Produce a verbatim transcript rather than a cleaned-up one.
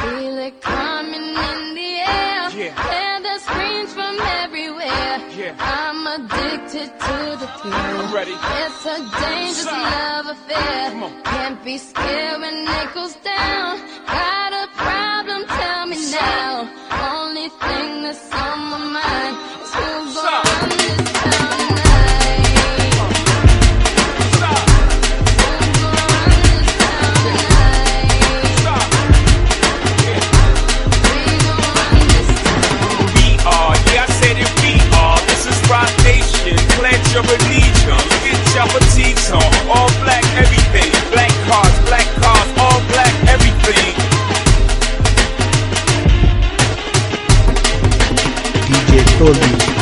Feel it coming in the air. Yeah. Hear the screams from everywhere. Yeah. I'm addicted to the thrill. I'm ready. It's a dangerous Son. love affair. Come on. Can't be scared when it goes down. Got a problem? Tell me Son. now. Only thing that's on my mind is who's Son. gonna run this town tonight. Stop. Who's gonna run this town tonight? Stop. We gonna run this town. We are, yeah, I said it, we are. This is Rock Nation. Pledge your allegiance. Get your petite on. All black everything. Black cars, black cars, all black everything. D J Tolby.